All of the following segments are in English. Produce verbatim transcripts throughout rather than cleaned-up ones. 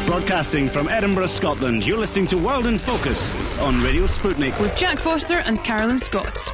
Broadcasting from Edinburgh, Scotland, you're listening to World in Focus on Radio Sputnik. With Jack Foster and Carolyn Scott.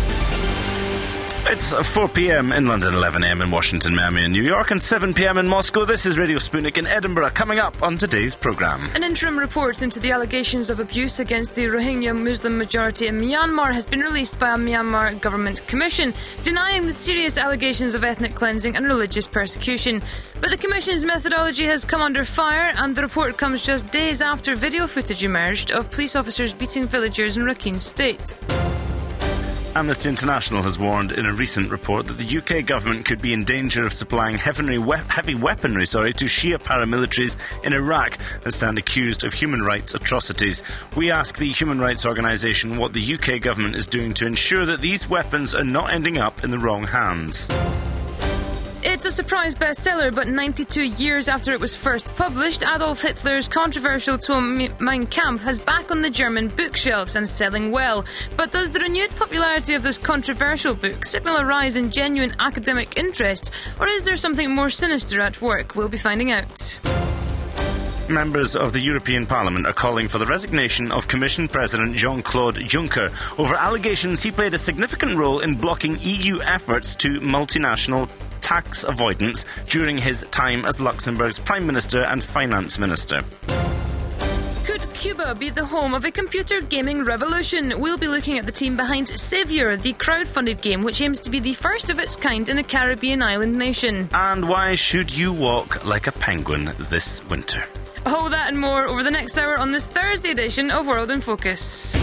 It's four p.m. in London, eleven a.m. in Washington, Miami and New York, and seven p.m. in Moscow. This is Radio Sputnik in Edinburgh, coming up on today's programme. An interim report into the allegations of abuse against the Rohingya Muslim majority in Myanmar has been released by a Myanmar government commission, denying the serious allegations of ethnic cleansing and religious persecution. But the commission's methodology has come under fire, and the report comes just days after video footage emerged of police officers beating villagers in Rakhine State. Amnesty International has warned in a recent report that the U K government could be in danger of supplying heavy, we- heavy weaponry sorry, to Shia paramilitaries in Iraq that stand accused of human rights atrocities. We ask the human rights organisation what the U K government is doing to ensure that these weapons are not ending up in the wrong hands. It's a surprise bestseller, but ninety-two years after it was first published, Adolf Hitler's controversial tome Mein Kampf is back on the German bookshelves and selling well. But does the renewed popularity of this controversial book signal a rise in genuine academic interest, or is there something more sinister at work? We'll be finding out. Members of the European Parliament are calling for the resignation of Commission President Jean-Claude Juncker over allegations he played a significant role in blocking E U efforts to multinational tax avoidance during his time as Luxembourg's Prime Minister and Finance Minister. Could Cuba be the home of a computer gaming revolution? We'll be looking at the team behind Savior, the crowd-funded game which aims to be the first of its kind in the Caribbean island nation. And why should you walk like a penguin this winter? All that and more over the next hour on this Thursday edition of World in Focus.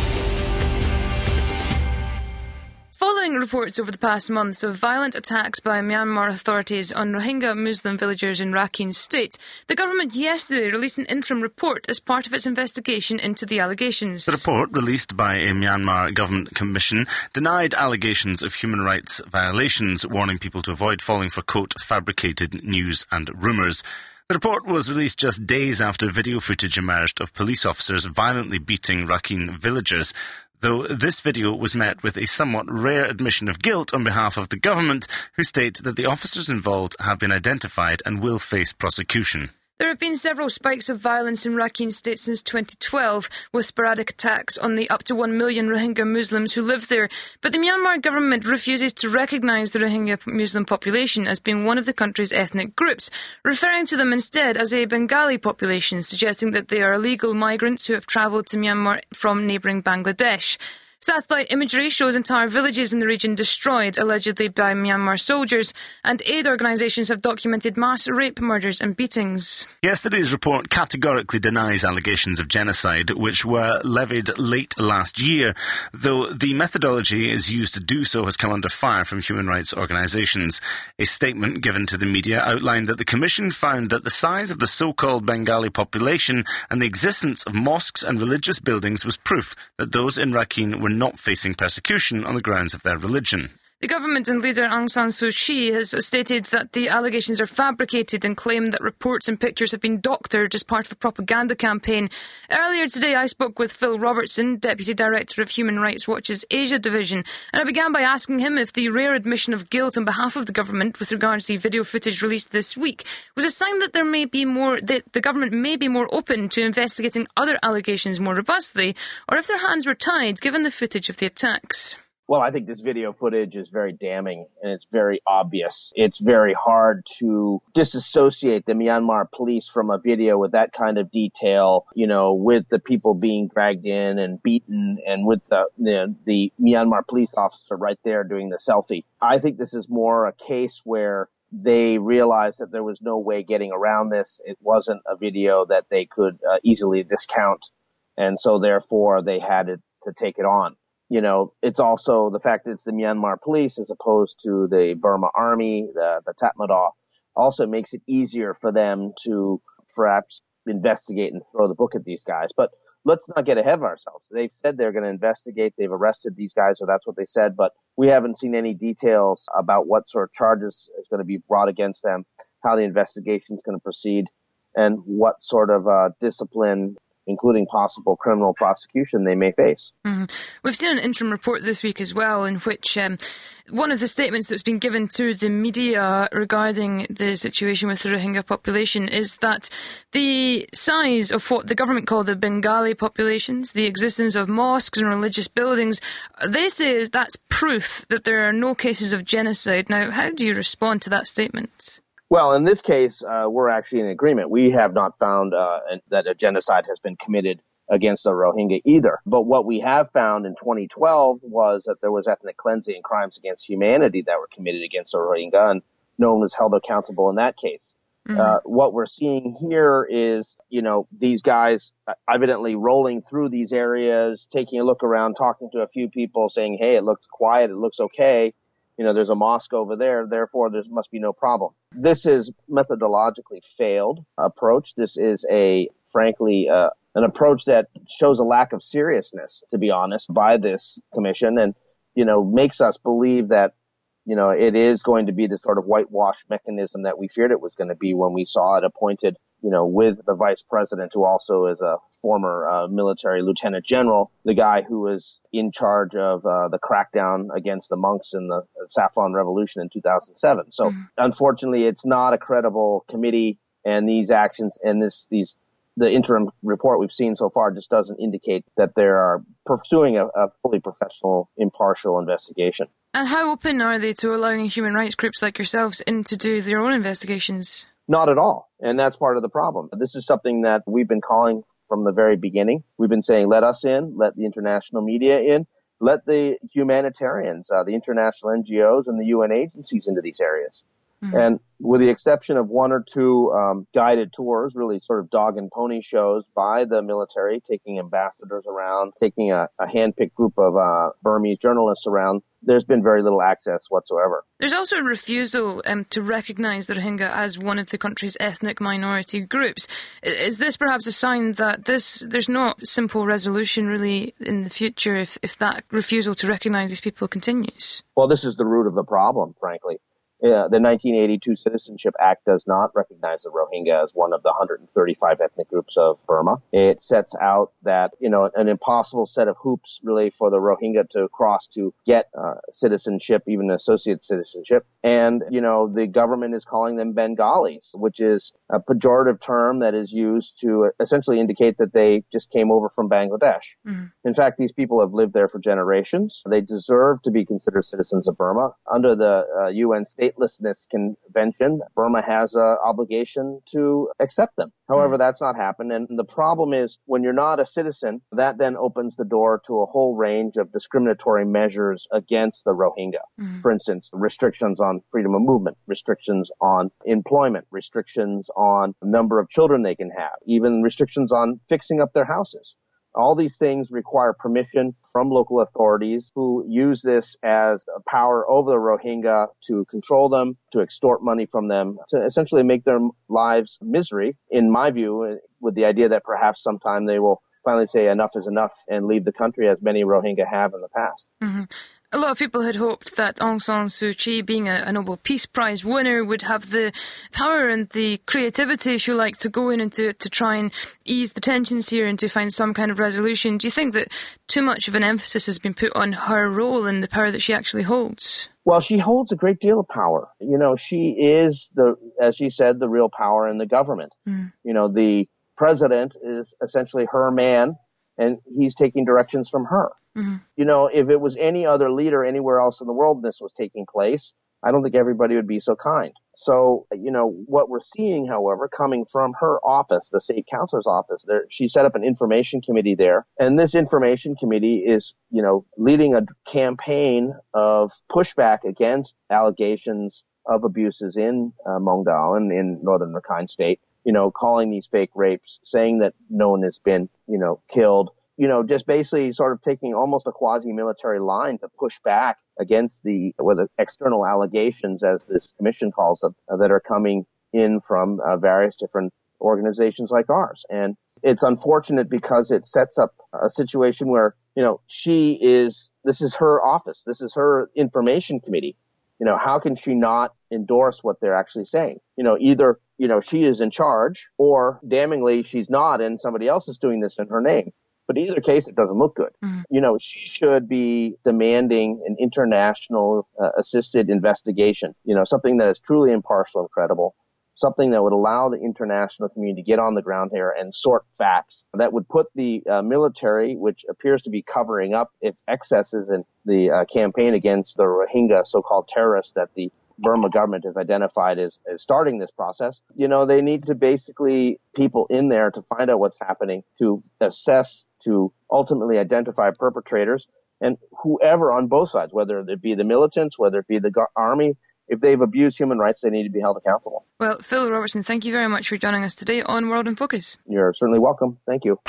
Following reports over the past months of violent attacks by Myanmar authorities on Rohingya Muslim villagers in Rakhine State, the government yesterday released an interim report as part of its investigation into the allegations. The report, released by a Myanmar government commission, denied allegations of human rights violations, warning people to avoid falling for, quote, fabricated news and rumours. The report was released just days after video footage emerged of police officers violently beating Rakhine villagers, though this video was met with a somewhat rare admission of guilt on behalf of the government, who state that the officers involved have been identified and will face prosecution. There have been several spikes of violence in Rakhine State since twenty twelve, with sporadic attacks on the up to one million Rohingya Muslims who live there. But the Myanmar government refuses to recognise the Rohingya Muslim population as being one of the country's ethnic groups, referring to them instead as a Bengali population, suggesting that they are illegal migrants who have travelled to Myanmar from neighbouring Bangladesh. Satellite imagery shows entire villages in the region destroyed, allegedly by Myanmar soldiers, and aid organisations have documented mass rape, murders and beatings. Yesterday's report categorically denies allegations of genocide, which were levied late last year, though the methodology is used to do so has come under fire from human rights organisations. A statement given to the media outlined that the Commission found that the size of the so-called Bengali population and the existence of mosques and religious buildings was proof that those in Rakhine were not facing persecution on the grounds of their religion. The government and leader Aung San Suu Kyi has stated that the allegations are fabricated and claimed that reports and pictures have been doctored as part of a propaganda campaign. Earlier today, I spoke with Phil Robertson, Deputy Director of Human Rights Watch's Asia Division, and I began by asking him if the rare admission of guilt on behalf of the government with regards to the video footage released this week was a sign that there may be more, that the government may be more open to investigating other allegations more robustly, or if their hands were tied given the footage of the attacks. Well, I think this video footage is very damning and it's very obvious. It's very hard to disassociate the Myanmar police from a video with that kind of detail, you know, with the people being dragged in and beaten and with the, the, the Myanmar police officer right there doing the selfie. I think this is more a case where they realized that there was no way getting around this. It wasn't a video that they could uh, easily discount. And so therefore they had it to take it on. You know, it's also the fact that it's the Myanmar police as opposed to the Burma army, the, the Tatmadaw, also makes it easier for them to perhaps investigate and throw the book at these guys. But let's not get ahead of ourselves. They've said they're going to investigate. They've arrested these guys, or that's what they said. But we haven't seen any details about what sort of charges is going to be brought against them, how the investigation is going to proceed, and what sort of uh, discipline including possible criminal prosecution they may face. Mm-hmm. We've seen an interim report this week as well in which um, one of the statements that's been given to the media regarding the situation with the Rohingya population is that the size of what the government call the Bengali populations, the existence of mosques and religious buildings, they say is that's proof that there are no cases of genocide. Now, how do you respond to that statement? Well, in this case, uh, we're actually in agreement. We have not found uh, that a genocide has been committed against the Rohingya either. But what we have found in twenty twelve was that there was ethnic cleansing and crimes against humanity that were committed against the Rohingya, and no one was held accountable in that case. Mm-hmm. Uh, what we're seeing here is, you know, these guys evidently rolling through these areas, taking a look around, talking to a few people, saying, hey, it looks quiet, it looks okay. You know, there's a mosque over there, therefore there must be no problem. This is methodologically failed approach. This is a, frankly, uh, an approach that shows a lack of seriousness, to be honest, by this commission and, you know, makes us believe that, you know, it is going to be the sort of whitewash mechanism that we feared it was going to be when we saw it appointed, you know, with the vice president, who also is a former uh, military lieutenant general, the guy who was in charge of uh, the crackdown against the monks in the Saffron Revolution in two thousand seven. So mm-hmm. unfortunately, it's not a credible committee, and these actions and this these the interim report we've seen so far just doesn't indicate that they are pursuing a, a fully professional, impartial investigation. And how open are they to allowing human rights groups like yourselves in to do their own investigations? Not at all. And that's part of the problem. This is something that we've been calling from the very beginning. We've been saying, let us in, let the international media in, let the humanitarians, uh, the international N G Os and the U N agencies into these areas. Mm-hmm. And with the exception of one or two um, guided tours, really sort of dog and pony shows by the military, taking ambassadors around, taking a, a hand-picked group of uh, Burmese journalists around, there's been very little access whatsoever. There's also a refusal um, to recognise the Rohingya as one of the country's ethnic minority groups. Is this perhaps a sign that this there's no simple resolution really in the future if, if that refusal to recognise these people continues? Well, this is the root of the problem, frankly. Yeah, the nineteen eighty-two Citizenship Act does not recognize the Rohingya as one of the one hundred thirty-five ethnic groups of Burma. It sets out that, you know, an impossible set of hoops really for the Rohingya to cross to get uh, citizenship, even associate citizenship. And, you know, the government is calling them Bengalis, which is a pejorative term that is used to essentially indicate that they just came over from Bangladesh. Mm-hmm. In fact, these people have lived there for generations. They deserve to be considered citizens of Burma. Under the uh, U N State Statelessness Convention, Burma has an obligation to accept them. However, that's not happened. And the problem is when you're not a citizen, that then opens the door to a whole range of discriminatory measures against the Rohingya. Mm. For instance, restrictions on freedom of movement, restrictions on employment, restrictions on the number of children they can have, even restrictions on fixing up their houses. All these things require permission from local authorities who use this as a power over the Rohingya to control them, to extort money from them, to essentially make their lives misery, in my view, with the idea that perhaps sometime they will finally say enough is enough and leave the country, as many Rohingya have in the past. Mm-hmm. A lot of people had hoped that Aung San Suu Kyi, being a, a Nobel Peace Prize winner, would have the power and the creativity, if you like, to go in and to, to try and ease the tensions here and to find some kind of resolution. Do you think that too much of an emphasis has been put on her role and the power that she actually holds? Well, she holds a great deal of power. You know, she is, the, as she said, the real power in the government. Mm. You know, the president is essentially her man, and he's taking directions from her. Mm-hmm. You know, if it was any other leader anywhere else in the world and this was taking place, I don't think everybody would be so kind. So, you know, what we're seeing, however, coming from her office, the state councilor's office, there, she set up an information committee there. And this information committee is, you know, leading a campaign of pushback against allegations of abuses in uh, Maungdaw and in northern Rakhine State, you know, calling these fake rapes, saying that no one has been, you know, killed. You know, just basically sort of taking almost a quasi-military line to push back against the, or the external allegations, as this commission calls them, uh, that are coming in from uh, various different organizations like ours. And it's unfortunate because it sets up a situation where, you know, she is, this is her office. This is her information committee. You know, how can she not endorse what they're actually saying. You know, either, you know, she is in charge, or damningly she's not and somebody else is doing this in her name. But in either case, it doesn't look good. Mm. You know, she should be demanding an international uh, assisted investigation, you know, something that is truly impartial and credible, something that would allow the international community to get on the ground here and sort facts, that would put the uh, military, which appears to be covering up its excesses in the uh, campaign against the Rohingya so-called terrorists that the Burma government has identified as, as starting this process. You know, they need to basically people in there to find out what's happening, to assess, to ultimately identify perpetrators, and whoever on both sides, whether it be the militants, whether it be the go- army, if they've abused human rights, they need to be held accountable. Well, Phil Robertson, thank you very much for joining us today on World in Focus. You're certainly welcome. Thank you.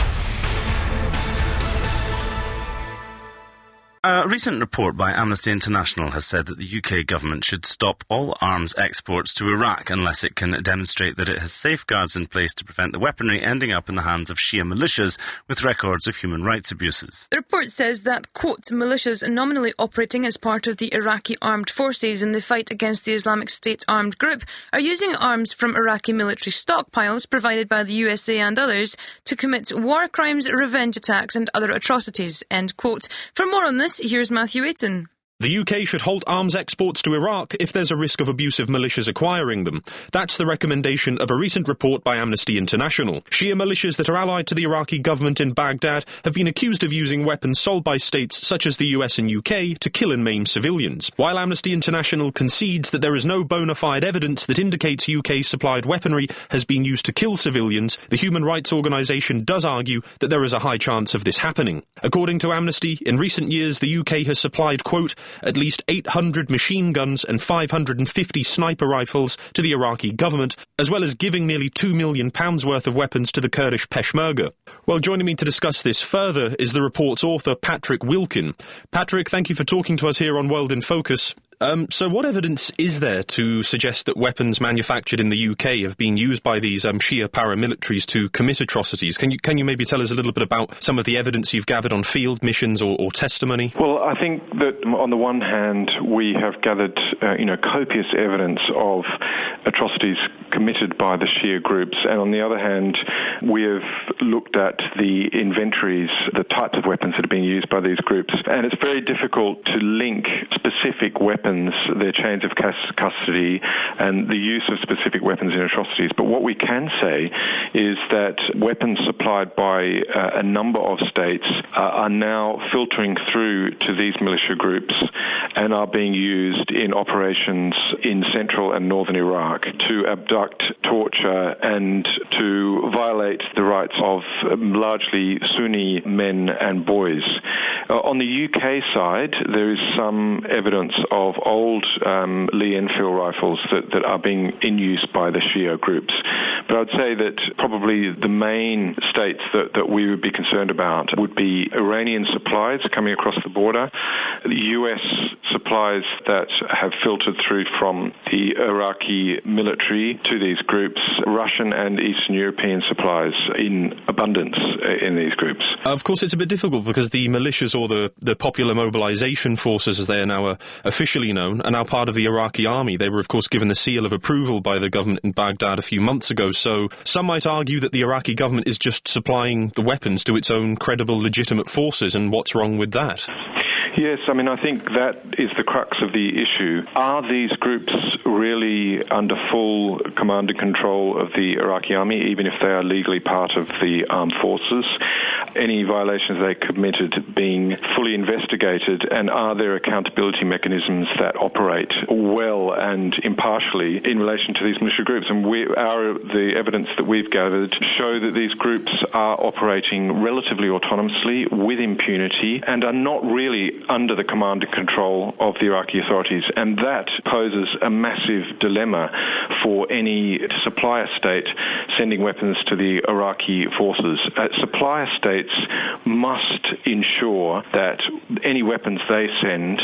A recent report by Amnesty International has said that the U K government should stop all arms exports to Iraq unless it can demonstrate that it has safeguards in place to prevent the weaponry ending up in the hands of Shia militias with records of human rights abuses. The report says that, quote, militias nominally operating as part of the Iraqi armed forces in the fight against the Islamic State armed group are using arms from Iraqi military stockpiles provided by the U S A and others to commit war crimes, revenge attacks and other atrocities, end quote. For more on this, here's Matthew Aiton. The U K should halt arms exports to Iraq if there's a risk of abusive militias acquiring them. That's the recommendation of a recent report by Amnesty International. Shia militias that are allied to the Iraqi government in Baghdad have been accused of using weapons sold by states such as the U S and U K to kill and maim civilians. While Amnesty International concedes that there is no bona fide evidence that indicates U K-supplied weaponry has been used to kill civilians, the human rights organisation does argue that there is a high chance of this happening. According to Amnesty, in recent years the U K has supplied, quote, at least eight hundred machine guns and five hundred fifty sniper rifles to the Iraqi government, as well as giving nearly two million pounds worth of weapons to the Kurdish Peshmerga. Well, joining me to discuss this further is the report's author, Patrick Wilkin. Patrick, thank you for talking to us here on World in Focus. Um, so what evidence is there to suggest that weapons manufactured in the U K have been used by these um, Shia paramilitaries to commit atrocities? Can you can you maybe tell us a little bit about some of the evidence you've gathered on field missions or, or testimony? Well, I think that on the one hand, we have gathered, uh, you know, copious evidence of atrocities committed by the Shia groups, and on the other hand, we have looked at the inventories, the types of weapons that are being used by these groups, and it's very difficult to link specific weapons, their chains of custody, and the use of specific weapons in atrocities. But what we can say is that weapons supplied by uh, a number of states uh, are now filtering through to these militia groups and are being used in operations in central and northern Iraq to abduct, torture, and to violate the rights of um, largely Sunni men and boys. Uh, on the U K side, there is some evidence of old um, Lee Enfield rifles that, that are being in use by the Shia groups. But I'd say that probably the main states that, that we would be concerned about would be Iranian supplies coming across the border, the U S supplies that have filtered through from the Iraqi military to these groups, Russian and Eastern European supplies in abundance in these groups. Of course, it's a bit difficult because the militias, or the, the Popular Mobilization Forces, as they are now uh, officially known, are now part of the Iraqi army. They were, of course, given the seal of approval by the government in Baghdad a few months ago, so some might argue that the Iraqi government is just supplying the weapons to its own credible, legitimate forces, and what's wrong with that? Yes, I mean, I think that is the crux of the issue. Are these groups really under full command and control of the Iraqi army, even if they are legally part of the armed forces? Any violations they committed being fully investigated, and are there accountability mechanisms that operate well and impartially in relation to these militia groups? And we, our, the evidence that we've gathered show that these groups are operating relatively autonomously with impunity and are not really under the command and control of the Iraqi authorities, and that poses a massive dilemma for any supplier state sending weapons to the Iraqi forces. Uh, supplier states must ensure that any weapons they send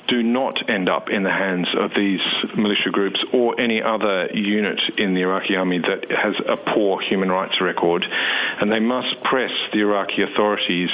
do not end up in the hands of these militia groups or any other unit in the Iraqi army that has a poor human rights record. And they must press the Iraqi authorities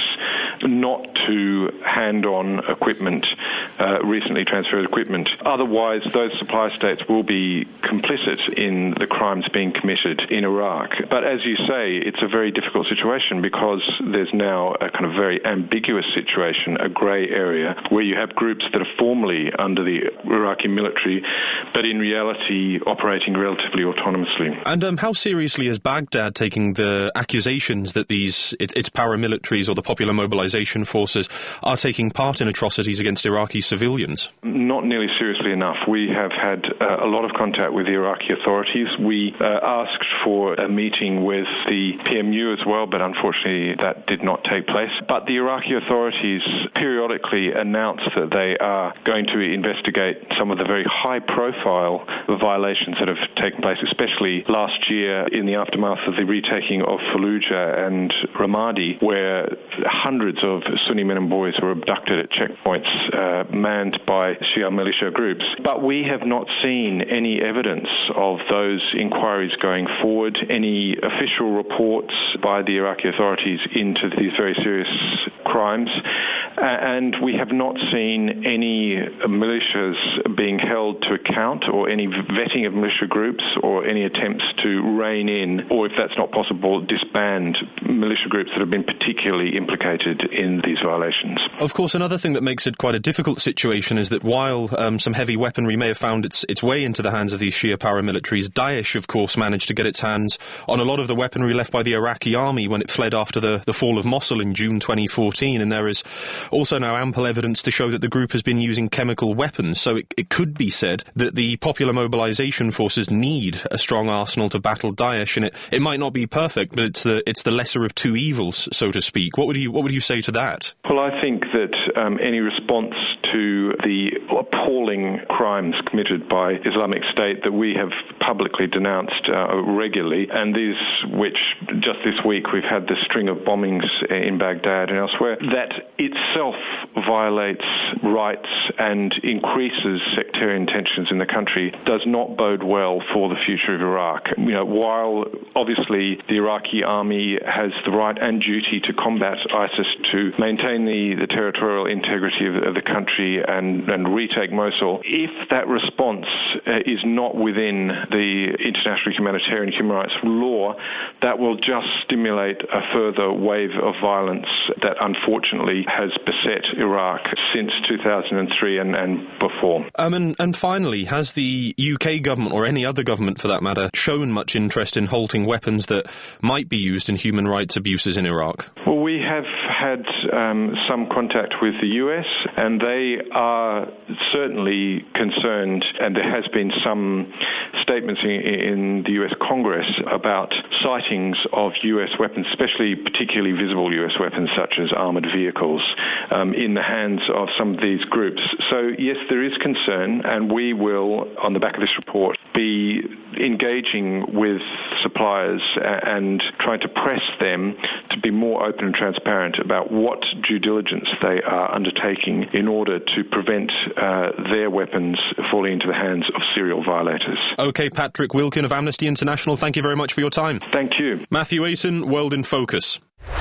not to hand on equipment, uh, recently transferred equipment. Otherwise, those supply states will be complicit in the crimes being committed in Iraq. But as you say, it's a very difficult situation because there's now a kind of very ambiguous situation, a grey area, where you have groups that are formally under the Iraqi military, but in reality operating relatively autonomously. And um, how seriously is Baghdad taking the accusations that these it, its paramilitaries or the Popular Mobilization Forces are taking part in atrocities against Iraqi civilians? Not nearly seriously enough. We have had uh, a lot of contact with the Iraqi authorities. We uh, asked for a meeting with the P M U as well, but unfortunately that did not take place. But the Iraqi authorities periodically announce that they are going to investigate some of the very high-profile violations that have taken place, especially last year in the aftermath of the retaking of Fallujah and Ramadi, where hundreds of Sunni men and boys were abducted at checkpoints uh, manned by Shia militia groups. But we have not seen any evidence of those inquiries going forward, any official reports by the Iraqi authorities into these very serious crimes, uh, and we have not seen any militias being held to account or any vetting of militia groups or any attempts to rein in, or if that's not possible, disband militia groups that have been particularly implicated in these violations. Of course, another thing that makes it quite a difficult situation is that while um, some heavy weaponry may have found its, its way into the hands of these Shia paramilitaries, Daesh, of course, managed to get its hands on a lot of the weaponry left by the Iraqi army when it fled after the, the fall of Mosul in June twenty fourteen, and there is also now ample evidence to show that the group has been using chemical weapons. So it, it could be said that the Popular Mobilization Forces need a strong arsenal to battle Daesh, and it, it might not be perfect, but it's the it's the lesser of two evils, so to speak. What would you what would you say to that? Well, I think that um, any response to the appalling crimes committed by Islamic State that we have publicly denounced uh, regularly, and these which just this week we've had this string of bombings in Baghdad and elsewhere, that itself violates rights and increases sectarian tensions in the country, does not bode well for the future of Iraq. You know, while obviously the Iraqi army has the right and duty to combat ISIS, to maintain the, the territorial integrity of, of the country and, and retake Mosul, if that response uh, is not within the international humanitarian human rights law, that will just stimulate a further wave of violence that unfortunately has beset Iraq since two thousand three and, and before. Um, and, and finally, has the U K government, or any other government for that matter, shown much interest in halting weapons that might be used in human rights abuses in Iraq? Well, we have had um, some contact with the U S, and they are certainly concerned, and there has been some statements in, in the U S Congress about sightings of U S weapons, especially particularly visible U S weapons such as armoured vehicles, um, in the hands of some of these groups. So, yes, there is concern, and we will, on the back of this report, be engaging with suppliers and trying to press them to be more open and transparent about what due diligence they are undertaking in order to prevent uh, their weapons falling into the hands of serial violators. OK, Patrick Wilkin of Amnesty International, thank you very much for your time. Thank you. Matthew Ayton, World in Focus.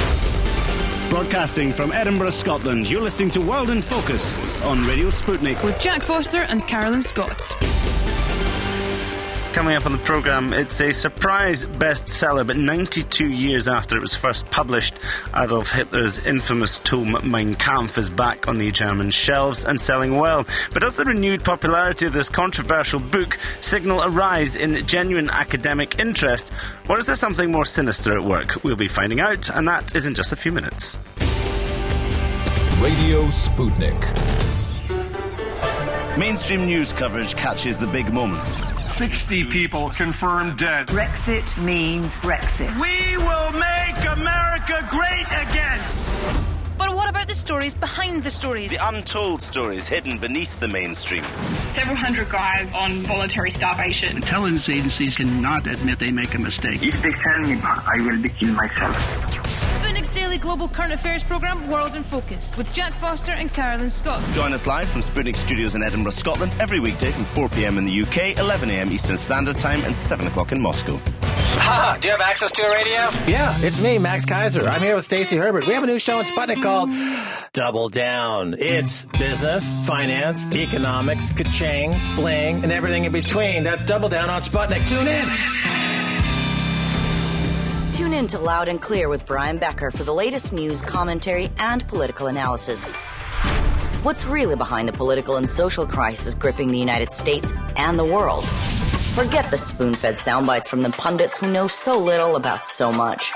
Broadcasting from Edinburgh, Scotland, you're listening to World in Focus on Radio Sputnik. With Jack Foster and Carolyn Scott. Coming up on the programme, it's a surprise bestseller, but ninety-two years after it was first published, Adolf Hitler's infamous tome Mein Kampf is back on the German shelves and selling well. But does the renewed popularity of this controversial book signal a rise in genuine academic interest, or is there something more sinister at work? We'll be finding out, and that is in just a few minutes. Radio Sputnik. Mainstream news coverage catches the big moments. sixty people confirmed dead. Brexit means Brexit. We will make America great again. But what about the stories behind the stories? The untold stories hidden beneath the mainstream. Several hundred guys on voluntary starvation. Intelligence agencies cannot admit they make a mistake. If they tell me I will be killed myself. Sputnik's daily global current affairs programme, World in Focus, with Jack Foster and Carolyn Scott. Join us live from Sputnik Studios in Edinburgh, Scotland, every weekday from four p.m. in the U K, eleven a.m. Eastern Standard Time, and seven o'clock in Moscow. Ha! Do you have access to a radio? Yeah, it's me, Max Kaiser. I'm here with Stacey Herbert. We have a new show on Sputnik called Double Down. It's business, finance, economics, ka-ching, bling, and everything in between. That's Double Down on Sputnik. Tune in! Tune in to Loud and Clear with Brian Becker for the latest news, commentary, and political analysis. What's really behind the political and social crisis gripping the United States and the world? Forget the spoon-fed soundbites from the pundits who know so little about so much.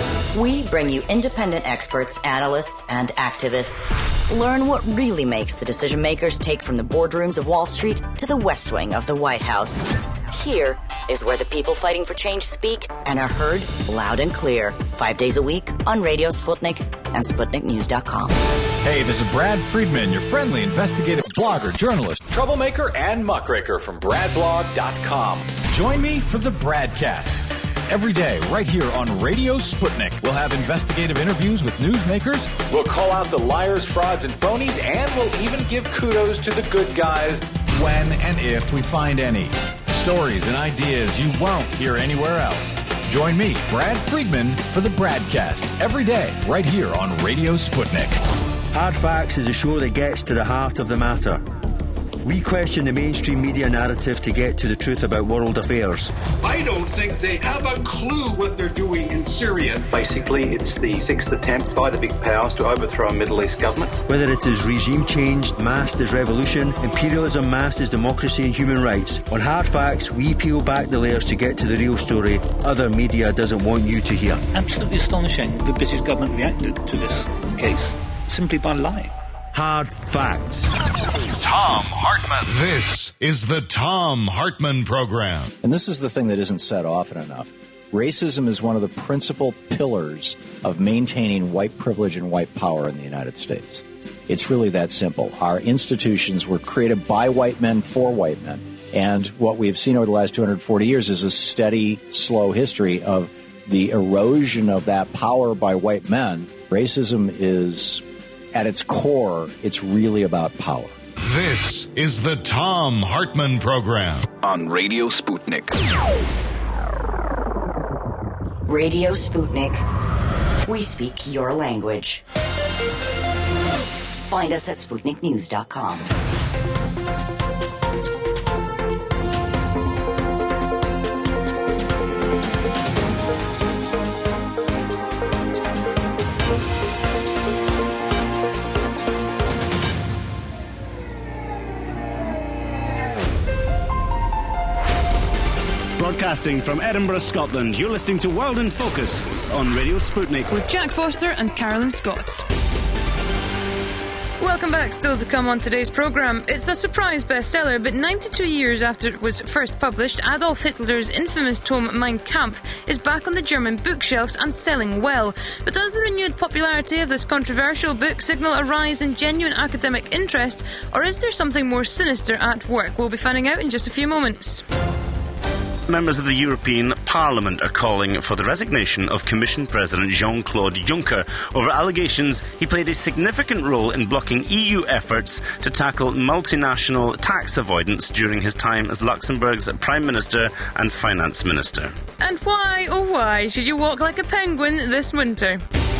We bring you independent experts, analysts, and activists. Learn what really makes the decision makers take from the boardrooms of Wall Street to the West Wing of the White House. Here is where the people fighting for change speak and are heard loud and clear. Five days a week on Radio Sputnik and Sputnik News dot com. Hey, this is Brad Friedman, your friendly investigative blogger, journalist, troublemaker, and muckraker from brad blog dot com. Join me for the Bradcast. Every day, right here on Radio Sputnik, we'll have investigative interviews with newsmakers. We'll call out the liars, frauds, and phonies, and we'll even give kudos to the good guys when and if we find any. Stories and ideas you won't hear anywhere else. Join me, Brad Friedman, for the Bradcast every day, right here on Radio Sputnik. Hard Facts is a show that gets to the heart of the matter. We question the mainstream media narrative to get to the truth about world affairs. I don't think they have a clue what they're doing in Syria. Basically, it's the sixth attempt by the big powers to overthrow a Middle East government. Whether it is regime change masked as revolution, imperialism masked as democracy and human rights, on Hard Facts, we peel back the layers to get to the real story other media doesn't want you to hear. Absolutely astonishing the British government reacted to this case simply by lying. Hard Facts. Tom Hartman. This is the Tom Hartman Program. And this is the thing that isn't said often enough. Racism is one of the principal pillars of maintaining white privilege and white power in the United States. It's really that simple. Our institutions were created by white men for white men. And what we have seen over the last two hundred forty years is a steady, slow history of the erosion of that power by white men. Racism is, at its core, it's really about power. This is the Tom Hartman Program on Radio Sputnik. Radio Sputnik. We speak your language. Find us at Sputnik News dot com. Broadcasting from Edinburgh, Scotland, you're listening to World in Focus on Radio Sputnik with Jack Foster and Carolyn Scott. Welcome back. Still to come on today's programme. It's a surprise bestseller, but ninety-two years after it was first published, Adolf Hitler's infamous tome Mein Kampf is back on the German bookshelves and selling well. But does the renewed popularity of this controversial book signal a rise in genuine academic interest, or is there something more sinister at work? We'll be finding out in just a few moments. Members of the European Parliament are calling for the resignation of Commission President Jean-Claude Juncker over allegations he played a significant role in blocking E U efforts to tackle multinational tax avoidance during his time as Luxembourg's Prime Minister and Finance Minister. And why, oh why, should you walk like a penguin this winter?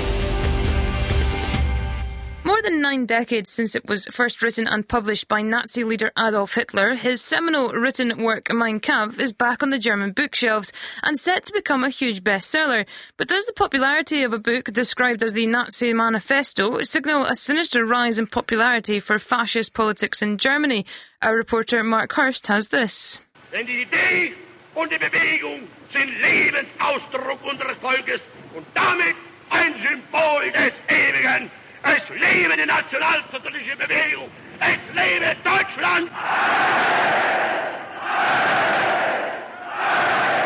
More than nine decades since it was first written and published by Nazi leader Adolf Hitler, his seminal written work Mein Kampf is back on the German bookshelves and set to become a huge bestseller. But does the popularity of a book described as the Nazi Manifesto signal a sinister rise in popularity for fascist politics in Germany? Our reporter Mark Hurst has this. Denn die Idee und die Bewegung sind Lebensausdruck unseres Volkes und damit ein Symbol des Ewigen. Es lebe die nationalsozialistische Bewegung! Es lebe Deutschland!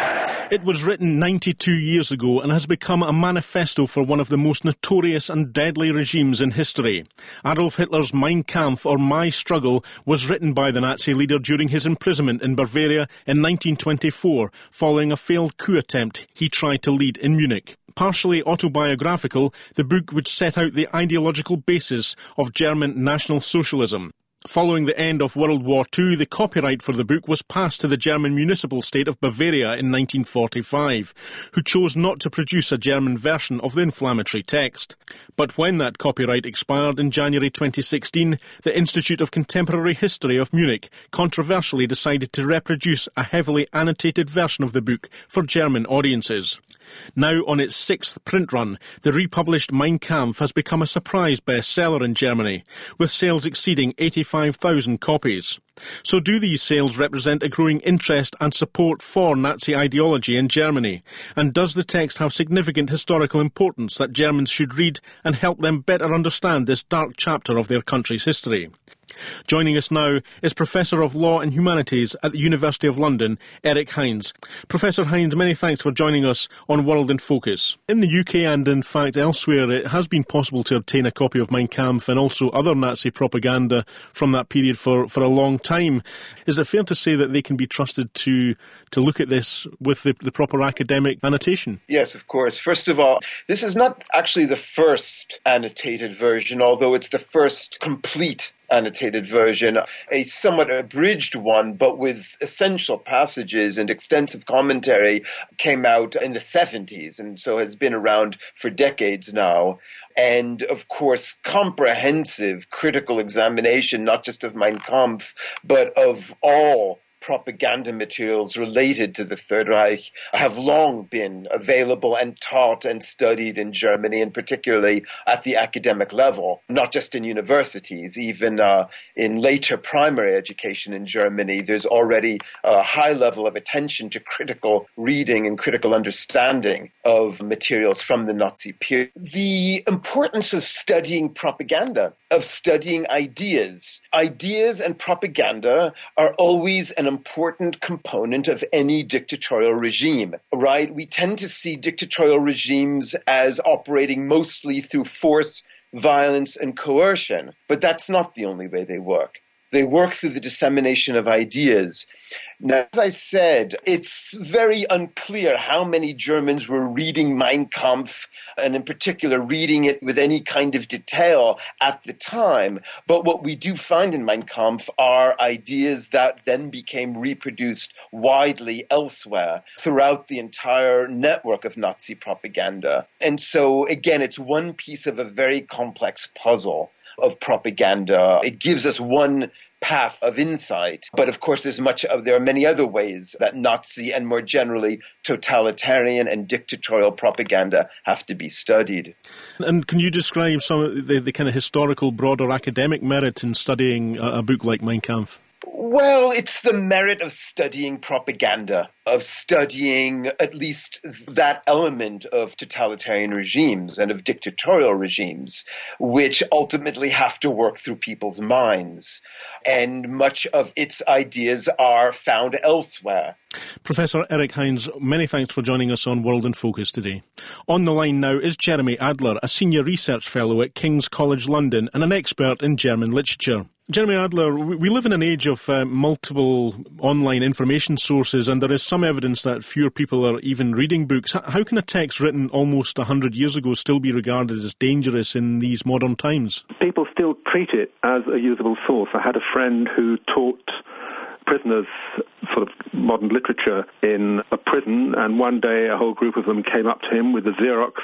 It was written ninety-two years ago and has become a manifesto for one of the most notorious and deadly regimes in history. Adolf Hitler's Mein Kampf, or My Struggle, was written by the Nazi leader during his imprisonment in Bavaria in nineteen twenty-four, following a failed coup attempt he tried to lead in Munich. Partially autobiographical, the book would set out the ideological basis of German National Socialism. Following the end of World War Two, the copyright for the book was passed to the German municipal state of Bavaria in nineteen forty-five, who chose not to produce a German version of the inflammatory text. But when that copyright expired in January twenty sixteen, the Institute of Contemporary History of Munich controversially decided to reproduce a heavily annotated version of the book for German audiences. Now on its sixth print run, the republished Mein Kampf has become a surprise bestseller in Germany, with sales exceeding eighty-five thousand copies. So do these sales represent a growing interest and support for Nazi ideology in Germany? And does the text have significant historical importance that Germans should read and help them better understand this dark chapter of their country's history? Joining us now is Professor of Law and Humanities at the University of London, Eric Hines. Professor Hines, many thanks for joining us on World in Focus. In the U K and in fact elsewhere, it has been possible to obtain a copy of Mein Kampf and also other Nazi propaganda from that period for, for a long time. Is it fair to say that they can be trusted to, to look at this with the, the proper academic annotation? Yes, of course. First of all, this is not actually the first annotated version, although it's the first complete annotated version, a somewhat abridged one, but with essential passages and extensive commentary, came out in the seventies, and so has been around for decades now. And, of course, comprehensive critical examination, not just of Mein Kampf, but of all propaganda materials related to the Third Reich have long been available and taught and studied in Germany, and particularly at the academic level, not just in universities, even uh, in later primary education in Germany. There's already a high level of attention to critical reading and critical understanding of materials from the Nazi period. The importance of studying propaganda, of studying ideas. Ideas and propaganda are always an important component of any dictatorial regime, right? We tend to see dictatorial regimes as operating mostly through force, violence, and coercion, but that's not the only way they work. They work through the dissemination of ideas. Now, as I said, it's very unclear how many Germans were reading Mein Kampf, and in particular reading it with any kind of detail at the time. But what we do find in Mein Kampf are ideas that then became reproduced widely elsewhere throughout the entire network of Nazi propaganda. And so, again, it's one piece of a very complex puzzle of propaganda. It gives us one path of insight. But of course, there's much of, there are many other ways that Nazi and more generally totalitarian and dictatorial propaganda have to be studied. And can you describe some of the, the kind of historical, broader academic merit in studying a, a book like Mein Kampf? Well, it's the merit of studying propaganda, of studying at least that element of totalitarian regimes and of dictatorial regimes, which ultimately have to work through people's minds. And much of its ideas are found elsewhere. Professor Eric Hines, many thanks for joining us on World in Focus today. On the line now is Jeremy Adler, a senior research fellow at King's College London and an expert in German literature. Jeremy Adler, we live in an age of uh, multiple online information sources, and there is some evidence that fewer people are even reading books. How can a text written almost one hundred years ago still be regarded as dangerous in these modern times? People still treat it as a usable source. I had a friend who taught prisoners sort of modern literature in a prison, and one day a whole group of them came up to him with a Xerox,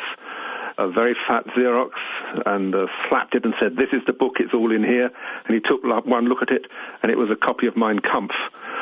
a very fat Xerox, and uh, slapped it and said, "This is the book, it's all in here." And he took one look at it, and it was a copy of Mein Kampf.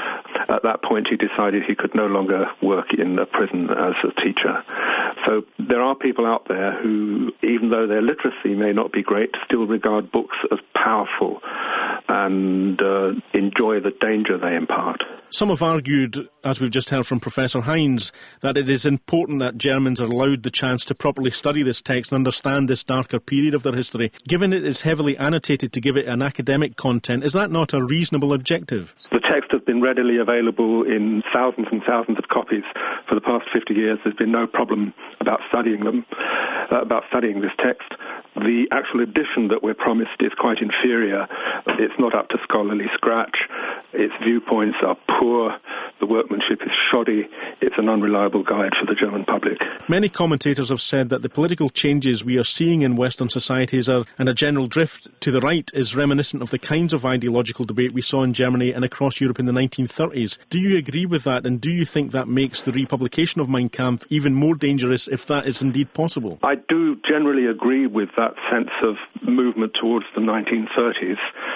At that point, he decided he could no longer work in a prison as a teacher. So there are people out there who, even though their literacy may not be great, still regard books as powerful. and uh, enjoy the danger they impart. Some have argued, as we've just heard from Professor Hines, that it is important that Germans are allowed the chance to properly study this text and understand this darker period of their history. Given it is heavily annotated to give it an academic content, is that not a reasonable objective? The text has been readily available in thousands and thousands of copies for the past fifty years. There's been no problem about studying them, uh, about studying this text. The actual edition that we're promised is quite inferior. It's not up to scholarly scratch. Its viewpoints are poor. The workmanship is shoddy. It's an unreliable guide for the German public. Many commentators have said that the political changes we are seeing in Western societies are, and a general drift to the right is reminiscent of the kinds of ideological debate we saw in Germany and across Europe in the nineteen thirties. Do you agree with that, and do you think that makes the republication of Mein Kampf even more dangerous if that is indeed possible? I do generally agree with that sense of movement towards the nineteen thirties,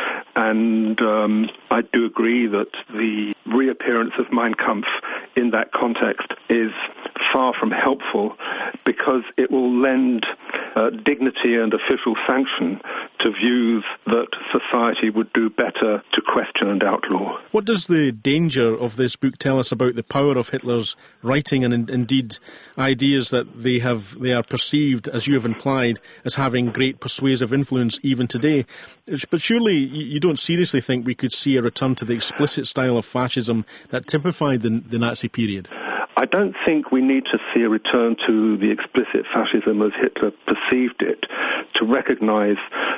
and um, I do agree that the reappearance of Mein Kampf in that context is far from helpful, because it will lend uh, dignity and official sanction to views that society would do better to question and outlaw. What does the danger of this book tell us about the power of Hitler's writing and in, indeed ideas that they have they are perceived, as you have implied, as having great persuasive influence even today? But surely you don't seriously think we could see a return to the explicit style of fascism that typified the, the Nazi period? I don't think we need to see a return to the explicit fascism as Hitler perceived it to recognise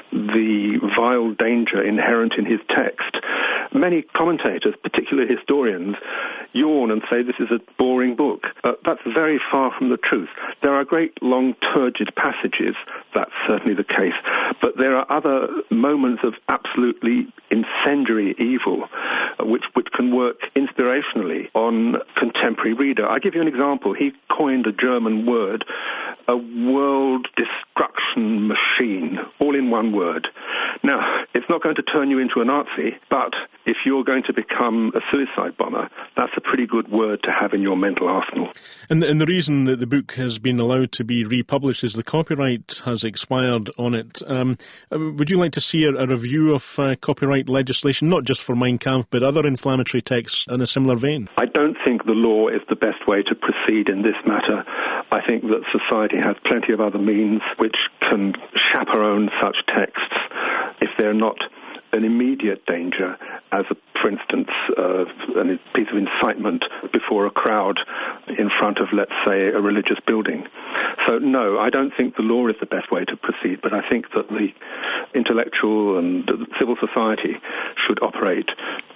the vile danger inherent in his text. Many commentators, particularly historians, yawn and say this is a boring book. Uh, that's very far from the truth. There are great long turgid passages, that's certainly the case, but there are other moments of absolutely incendiary evil uh, which, which can work inspirationally on contemporary reader. I'll give you an example. He coined a German word, a world destruction machine, all in one word. Now, it's not going to turn you into a Nazi, but if you're going to become a suicide bomber, that's a pretty good word to have in your mental arsenal. And the, and the reason that the book has been allowed to be republished is the copyright has expired on it. Um, would you like to see a, a review of uh, copyright legislation, not just for Mein Kampf, but other inflammatory texts in a similar vein? I don't think the law is the best way to proceed in this matter. I think that society has plenty of other means which can chaperone such texts if they're not an immediate danger, as, a, for instance, uh, a piece of incitement before a crowd in front of, let's say, a religious building. So, no, I don't think the law is the best way to proceed, but I think that the intellectual and civil society should operate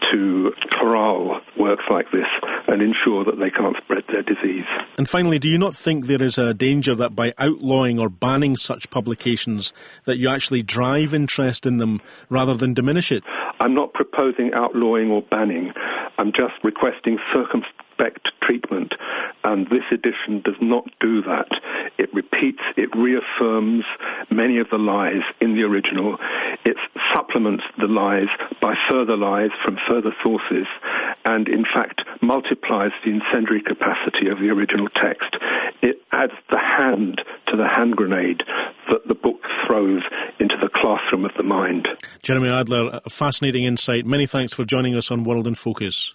to corral works like this and ensure that they can't spread their disease. And finally, do you not think there is a danger that by outlawing or banning such publications that you actually drive interest in them rather than diminish it? I'm not proposing outlawing or banning. I'm just requesting circumspect treatment, and this edition does not do that. It repeats, it reaffirms many of the lies in the original. It supplements the lies by further lies from further sources, and in fact multiplies the incendiary capacity of the original text. It adds the hand to the hand grenade that the book throws into the classroom of the mind. Jeremy Adler, a fascinating insight. Many thanks for joining us on World in Focus.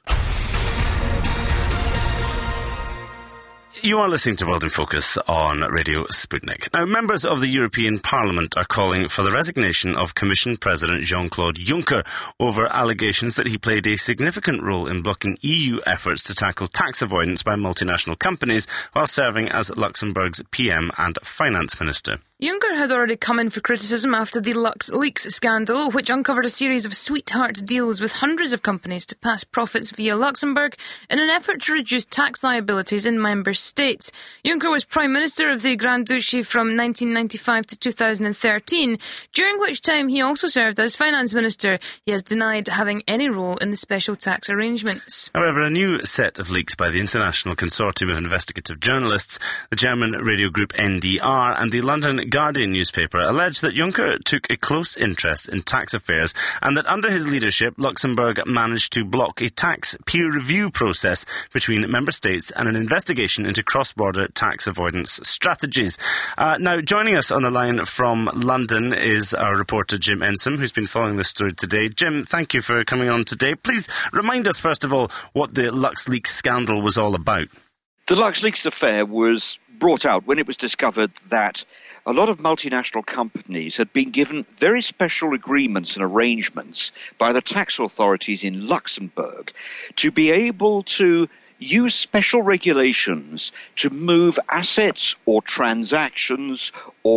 You are listening to World in Focus on Radio Sputnik. Now, members of the European Parliament are calling for the resignation of Commission President Jean-Claude Juncker over allegations that he played a significant role in blocking E U efforts to tackle tax avoidance by multinational companies while serving as Luxembourg's P M and Finance Minister. Juncker had already come in for criticism after the LuxLeaks scandal, which uncovered a series of sweetheart deals with hundreds of companies to pass profits via Luxembourg in an effort to reduce tax liabilities in member states. Juncker was Prime Minister of the Grand Duchy from nineteen ninety-five to two thousand thirteen, during which time he also served as Finance Minister. He has denied having any role in the special tax arrangements. However, a new set of leaks by the International Consortium of Investigative Journalists, the German radio group N D R, and the London Guardian newspaper alleged that Juncker took a close interest in tax affairs and that under his leadership, Luxembourg managed to block a tax peer review process between member states and an investigation into cross-border tax avoidance strategies. Uh, now, joining us on the line from London is our reporter Jim Ensom, who's been following this story today. Jim, thank you for coming on today. Please remind us, first of all, what the LuxLeaks scandal was all about. The LuxLeaks affair was brought out when it was discovered that a lot of multinational companies had been given very special agreements and arrangements by the tax authorities in Luxembourg to be able to use special regulations to move assets or transactions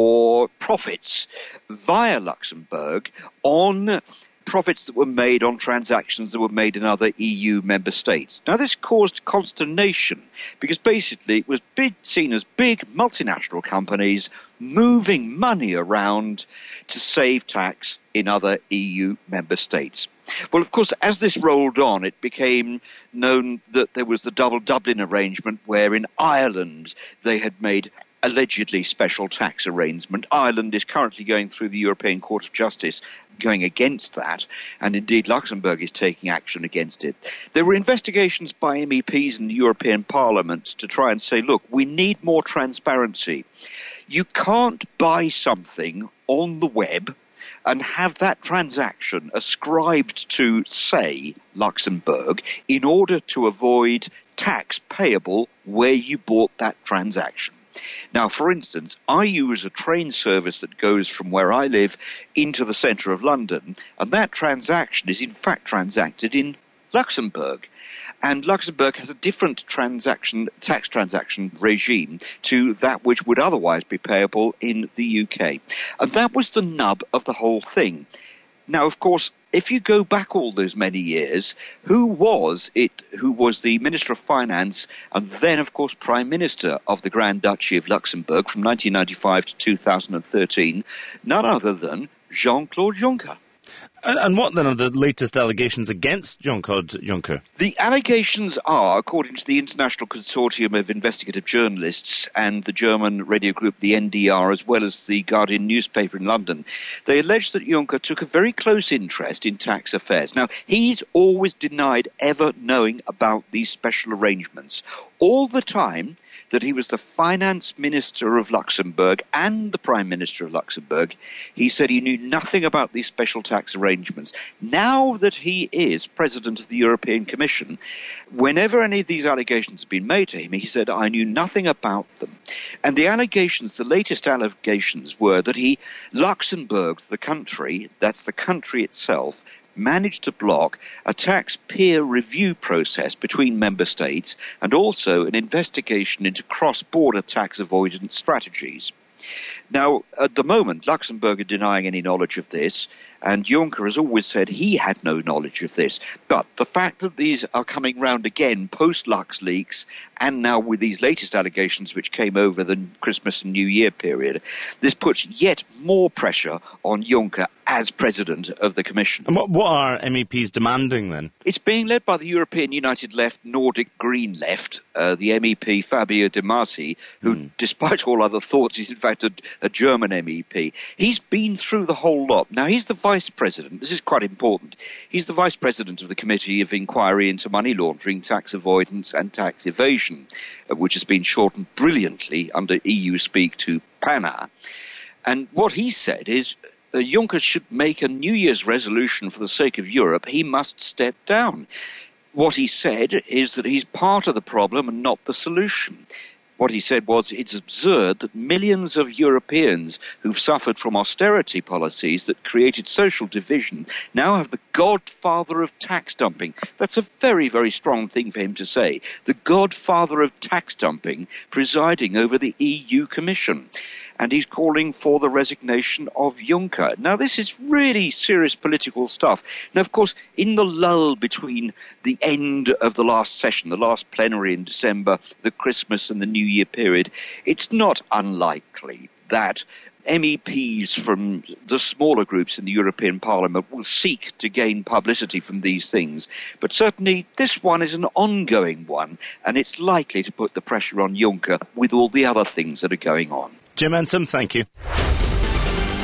or profits via Luxembourg on profits that were made on transactions that were made in other E U member states. Now, this caused consternation because basically it was big, seen as big multinational companies moving money around to save tax in other E U member states. Well, of course, as this rolled on, it became known that there was the double Dublin arrangement where in Ireland they had made allegedly special tax arrangement. Ireland is currently going through the European Court of Justice going against that, and indeed Luxembourg is taking action against it. There were investigations by M E Ps in the European Parliament to try and say, look, we need more transparency. You can't buy something on the web and have that transaction ascribed to, say, Luxembourg in order to avoid tax payable where you bought that transaction. Now, for instance, I use a train service that goes from where I live into the centre of London, and that transaction is in fact transacted in Luxembourg. And Luxembourg has a different transaction, tax transaction regime to that which would otherwise be payable in the U K. And that was the nub of the whole thing. Now, of course, if you go back all those many years, who was it who was the Minister of Finance and then, of course, Prime Minister of the Grand Duchy of Luxembourg from nineteen ninety-five to two thousand thirteen? None other than Jean-Claude Juncker. And, and what then are the latest allegations against Jean-Claude Juncker? The allegations are, according to the International Consortium of Investigative Journalists and the German radio group the N D R, as well as the Guardian newspaper in London, they allege that Juncker took a very close interest in tax affairs. Now, he's always denied ever knowing about these special arrangements. All the time that he was the finance minister of Luxembourg and the prime minister of Luxembourg, he said he knew nothing about these special tax arrangements. Now that he is president of the European Commission, whenever any of these allegations have been made to him, he said, I knew nothing about them. And the allegations, the latest allegations were that he, Luxembourg, the country, that's the country itself, managed to block a tax peer review process between member states and also an investigation into cross-border tax avoidance strategies. Now, at the moment, Luxembourg are denying any knowledge of this, and Juncker has always said he had no knowledge of this. But the fact that these are coming round again post-LuxLeaks and now with these latest allegations which came over the Christmas and New Year period, this puts yet more pressure on Juncker as president of the Commission. And what, what are M E Ps demanding then? It's being led by the European United Left, Nordic Green Left, uh, the M E P Fabio De Masi, who, mm. despite all other thoughts, is in fact a, a German M E P. He's been through the whole lot. Now, he's the vice president. This is quite important. He's the vice president of the Committee of Inquiry into Money Laundering, Tax Avoidance and Tax Evasion, uh, which has been shortened brilliantly under E U speak to PANA. And what he said is, Uh, Juncker should make a New Year's resolution for the sake of Europe. He must step down. What he said is that he's part of the problem and not the solution. What he said was it's absurd that millions of Europeans who've suffered from austerity policies that created social division now have the godfather of tax dumping. That's a very, very strong thing for him to say. The godfather of tax dumping presiding over the E U Commission. And he's calling for the resignation of Juncker. Now, this is really serious political stuff. Now, of course, in the lull between the end of the last session, the last plenary in December, the Christmas and the New Year period, it's not unlikely that M E Ps from the smaller groups in the European Parliament will seek to gain publicity from these things. But certainly this one is an ongoing one, and it's likely to put the pressure on Juncker with all the other things that are going on. Jim Ensom, thank you.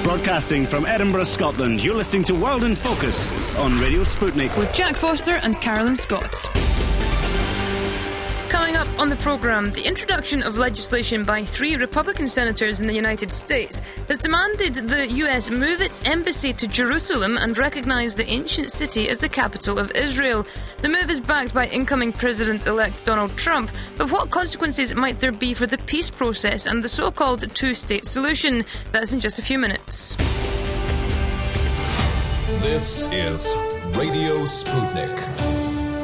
Broadcasting from Edinburgh, Scotland, you're listening to World in Focus on Radio Sputnik. With Jack Foster and Carolyn Scott. Coming up on the programme, the introduction of legislation by three Republican senators in the United States has demanded the U S move its embassy to Jerusalem and recognise the ancient city as the capital of Israel. The move is backed by incoming President-elect Donald Trump, but what consequences might there be for the peace process and the so-called two-state solution? That's in just a few minutes. This is Radio Sputnik.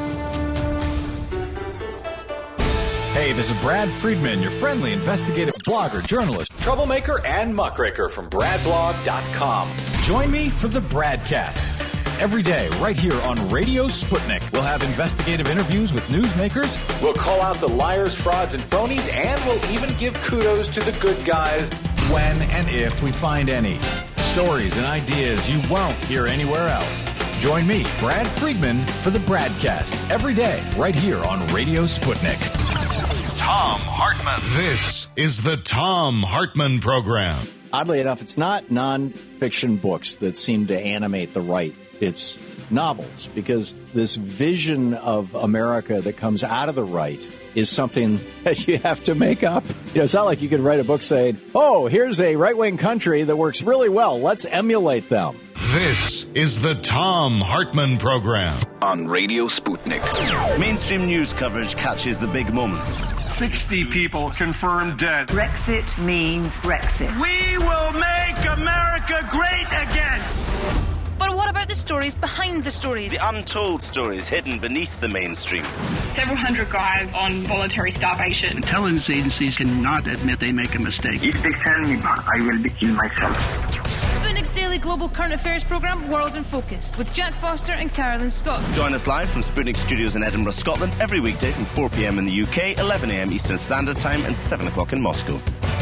Hey, this is Brad Friedman, your friendly investigative blogger, journalist, troublemaker, and muckraker from brad blog dot com. Join me for the Bradcast. Every day, right here on Radio Sputnik, we'll have investigative interviews with newsmakers. We'll call out the liars, frauds, and phonies, and we'll even give kudos to the good guys when and if we find any. Stories and ideas you won't hear anywhere else. Join me, Brad Friedman, for the Bradcast every day, right here on Radio Sputnik. Tom Hartman. This is the Tom Hartman Program. Oddly enough, it's not non-fiction books that seem to animate the right. It's novels, because this vision of America that comes out of the right is something that you have to make up. You know, it's not like you could write a book saying, oh, here's a right-wing country that works really well. Let's emulate them. This is the Tom Hartman Program on Radio Sputnik. Mainstream news coverage catches the big moments. sixty people confirmed dead. Brexit means Brexit. We will make America great again. But what about the stories behind the stories? The untold stories hidden beneath the mainstream. Several hundred guys on voluntary starvation. Intelligence agencies cannot admit they make a mistake. If they send me back, I will be killed myself. Sputnik's daily global current affairs programme, World in Focus, with Jack Foster and Carolyn Scott. Join us live from Sputnik Studios in Edinburgh, Scotland, every weekday from four p.m. in the U K, eleven a.m. Eastern Standard Time and seven o'clock in Moscow.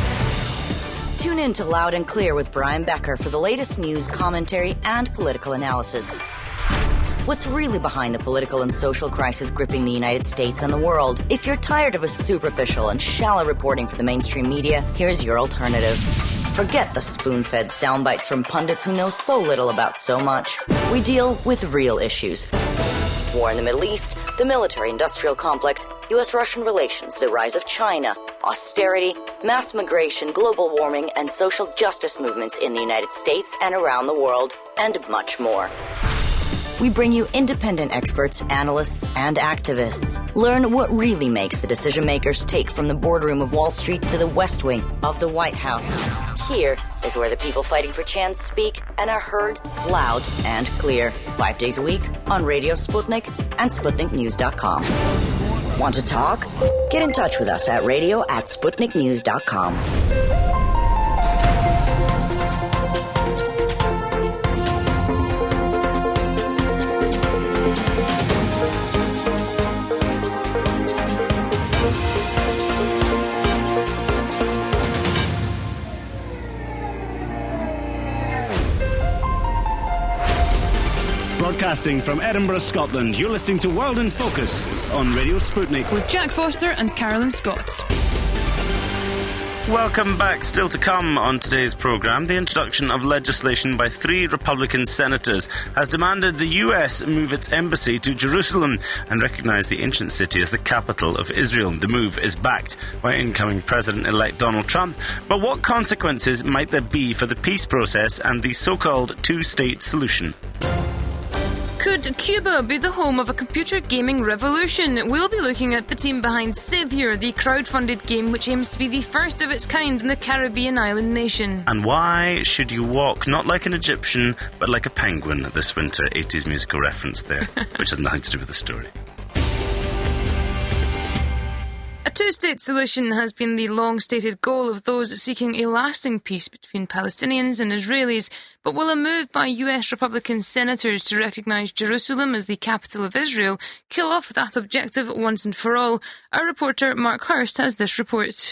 Tune in to Loud and Clear with Brian Becker for the latest news, commentary, and political analysis. What's really behind the political and social crisis gripping the United States and the world? If you're tired of a superficial and shallow reporting for the mainstream media, here's your alternative. Forget the spoon-fed sound bites from pundits who know so little about so much. We deal with real issues. War in the Middle East, the military-industrial complex, U S-Russian relations, the rise of China, austerity, mass migration, global warming, and social justice movements in the United States and around the world, and much more. We bring you independent experts, analysts, and activists. Learn what really makes the decision-makers take from the boardroom of Wall Street to the West Wing of the White House. Here is where the people fighting for chance speak and are heard loud and clear. Five days a week on Radio Sputnik and Sputnik News dot com. Want to talk? Get in touch with us at radio at Sputnik News dot com. Broadcasting from Edinburgh, Scotland, you're listening to World in Focus on Radio Sputnik. With Jack Foster and Carolyn Scott. Welcome back. Still to come on today's programme, the introduction of legislation by three Republican senators has demanded the U S move its embassy to Jerusalem and recognise the ancient city as the capital of Israel. The move is backed by incoming President-elect Donald Trump. But what consequences might there be for the peace process and the so-called two-state solution? Could Cuba be the home of a computer gaming revolution? We'll be looking at the team behind Savior, the crowd-funded game which aims to be the first of its kind in the Caribbean island nation. And why should you walk not like an Egyptian, but like a penguin this winter? eighties musical reference there, which has nothing to do with the story. A two-state solution has been the long-stated goal of those seeking a lasting peace between Palestinians and Israelis, but will a move by U S Republican senators to recognise Jerusalem as the capital of Israel kill off that objective once and for all? Our reporter Mark Hurst has this report.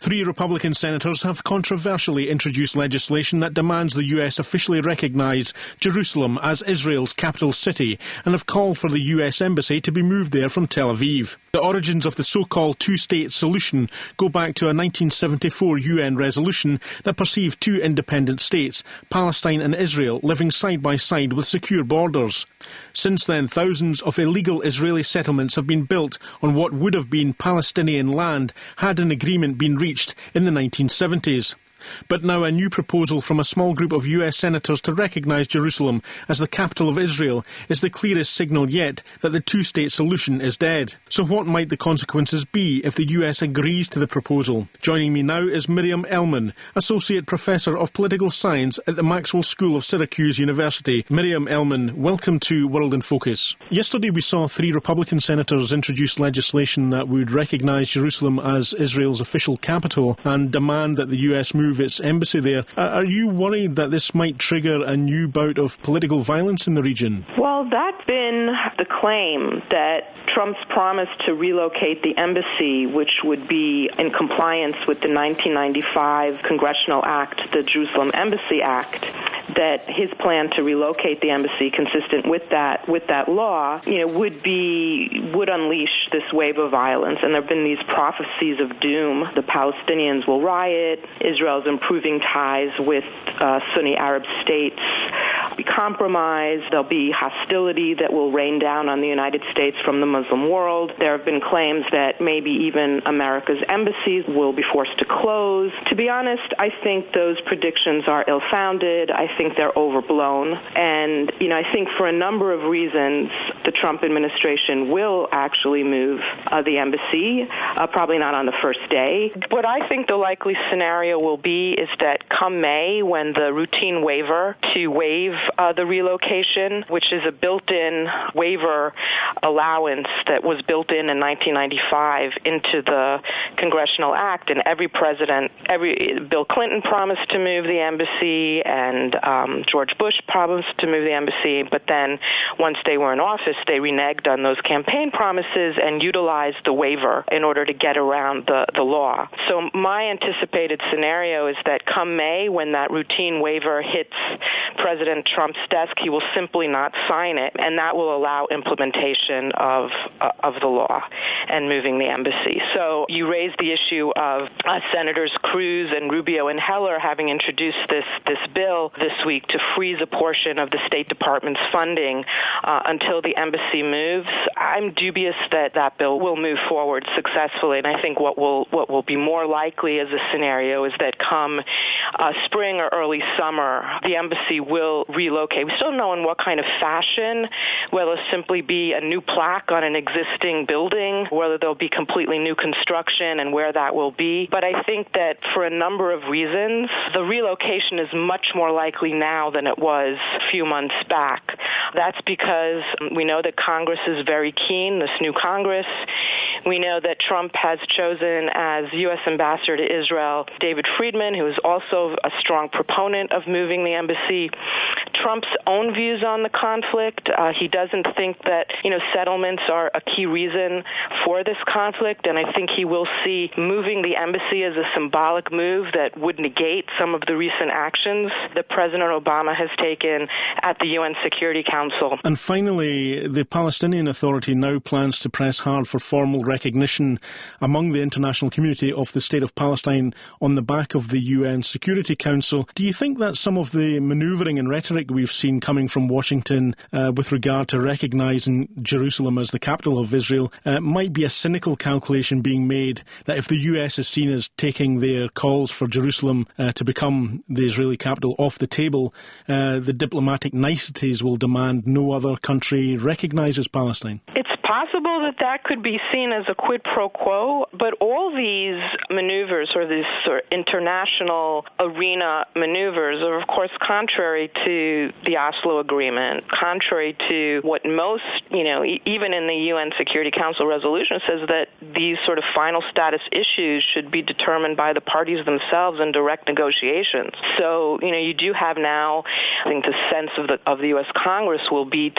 Three Republican senators have controversially introduced legislation that demands the U S officially recognise Jerusalem as Israel's capital city and have called for the U S embassy to be moved there from Tel Aviv. The origins of the so-called two-state solution go back to a nineteen seventy-four U N resolution that perceived two independent states, Palestine and Israel, living side by side with secure borders. Since then, thousands of illegal Israeli settlements have been built on what would have been Palestinian land had an agreement been reached in the nineteen seventies. But now a new proposal from a small group of U S senators to recognise Jerusalem as the capital of Israel is the clearest signal yet that the two-state solution is dead. So what might the consequences be if the U S agrees to the proposal? Joining me now is Miriam Ellman, Associate Professor of Political Science at the Maxwell School of Syracuse University. Miriam Ellman, welcome to World in Focus. Yesterday we saw three Republican senators introduce legislation that would recognise Jerusalem as Israel's official capital and demand that the U S move its embassy there. Are you worried that this might trigger a new bout of political violence in the region? Well, that's been the claim, that Trump's promise to relocate the embassy, which would be in compliance with the nineteen ninety-five Congressional Act, the Jerusalem Embassy Act, that his plan to relocate the embassy consistent with that with that law, you know, would be would unleash this wave of violence. And there have been these prophecies of doom. The Palestinians will riot, Israel's improving ties with uh, Sunni Arab states be compromised, there'll be hostility that will rain down on the United States from the Muslim world. There have been claims that maybe even America's embassies will be forced to close. To be honest, I think those predictions are ill-founded. I think they're overblown. And, you know, I think for a number of reasons, the Trump administration will actually move uh, the embassy, uh, probably not on the first day. What I think the likely scenario will be is that come May, when the routine waiver to waive uh, the relocation, which is a built-in waiver allowance that was built in in nineteen ninety-five into the Congressional Act, and every president, every Bill Clinton promised to move the embassy, and um, George Bush promised to move the embassy, but then once they were in office, they reneged on those campaign promises and utilized the waiver in order to get around the, the law. So my anticipated scenario is that come May, when that routine waiver hits President Trump's desk, he will simply not sign it, and that will allow implementation of uh, of the law and moving the embassy. So you raised the issue of uh, Senators Cruz and Rubio and Heller having introduced this this bill this week to freeze a portion of the State Department's funding uh, until the embassy moves. I'm dubious that that bill will move forward successfully, and I think what will what will be more likely as a scenario is that come uh, spring or early summer, the embassy will relocate. We still don't know in what kind of fashion, whether it'll simply be a new plaque on an existing building, whether there'll be completely new construction and where that will be. But I think that for a number of reasons, the relocation is much more likely now than it was a few months back. That's because we know that Congress is very keen, this new Congress. We know that Trump has chosen as U S ambassador to Israel David Friedman, who is also a strong proponent of moving the embassy. Trump's own views on the conflict, uh, he doesn't think that, you know, settlements are a key reason for this conflict, and I think he will see moving the embassy as a symbolic move that would negate some of the recent actions that President Obama has taken at the U N Security Council. And finally, the Palestinian Authority now plans to press hard for formal recognition among the international community of the state of Palestine on the back of the U N Security Council. Do you think that some of the manoeuvring and rhetoric we've seen coming from Washington uh, with regard to recognising Jerusalem as the capital of Israel uh, might be a cynical calculation being made that if the U S is seen as taking their calls for Jerusalem uh, to become the Israeli capital off the table, uh, the diplomatic niceties will demand no other country recognises Palestine? It's possible that that could be seen as a quid pro quo, but all these maneuvers or these sort of international arena maneuvers are, of course, contrary to the Oslo Agreement, contrary to what most, you know, e- even in the U N Security Council resolution says that these sort of final status issues should be determined by the parties themselves in direct negotiations. So, you know, you do have now, I think the sense of the of the U S Congress will be to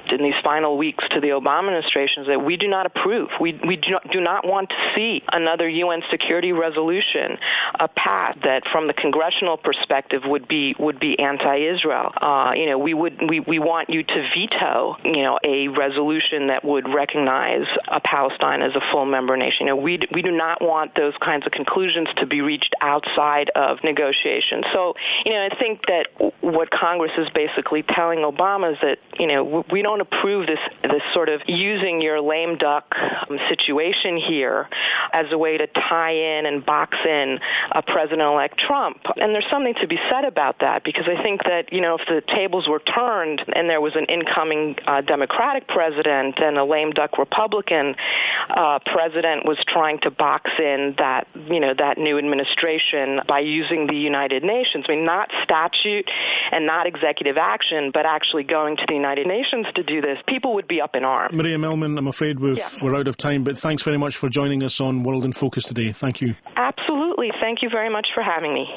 in these final weeks to the Obama administration is that we do not approve. We we do not, do not want to see another U N security resolution uh, passed that, from the congressional perspective, would be would be anti-Israel. Uh, you know, we would we, we want you to veto, you know, a resolution that would recognize a Palestine as a full member nation. You know, we we do not want those kinds of conclusions to be reached outside of negotiations. So, you know, I think that what Congress is basically telling Obama is that, you know, we don't approve this this sort of using your lame duck um, situation here as a way to tie in and box in uh, President-elect Trump. And there's something to be said about that, because I think that, you know, if the tables were turned and there was an incoming uh, Democratic president and a lame duck Republican uh, president was trying to box in that, you know, that new administration by using the United Nations, I mean, not statute and not executive action, but actually going to the United Nations to do this, people would be up in arms. Maria Millman, I'm afraid we've, yeah. we're out of time, but thanks very much for joining us on World in Focus today. Thank you. Absolutely. Thank you very much for having me.